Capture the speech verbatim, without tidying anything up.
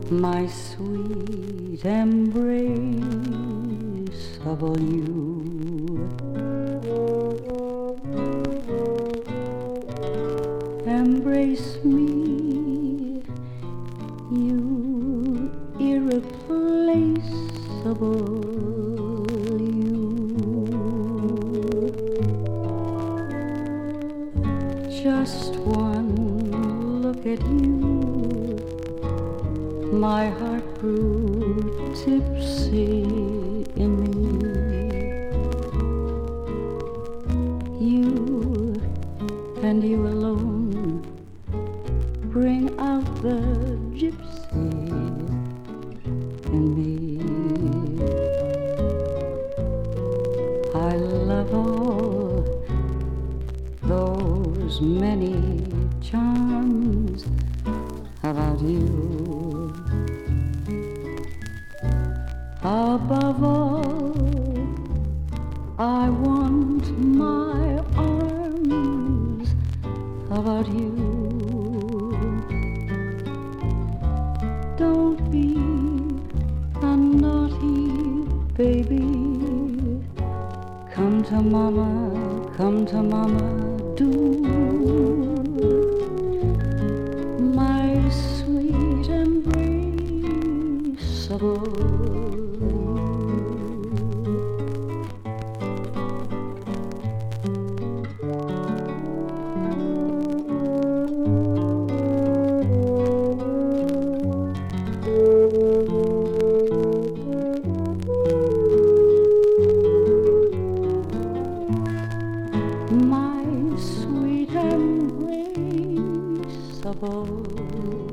my sweet embraceable you. Embrace me, you irreplaceable you. Just one look at you, my heart grew tipsy in me. You and you alone bring out the gypsy in me. I love all those many charms about you. Above all, I want my arms about you. Don't be a naughty baby. Come to mama, come to mama, do. My sweet embraceable. My sweet embraceable.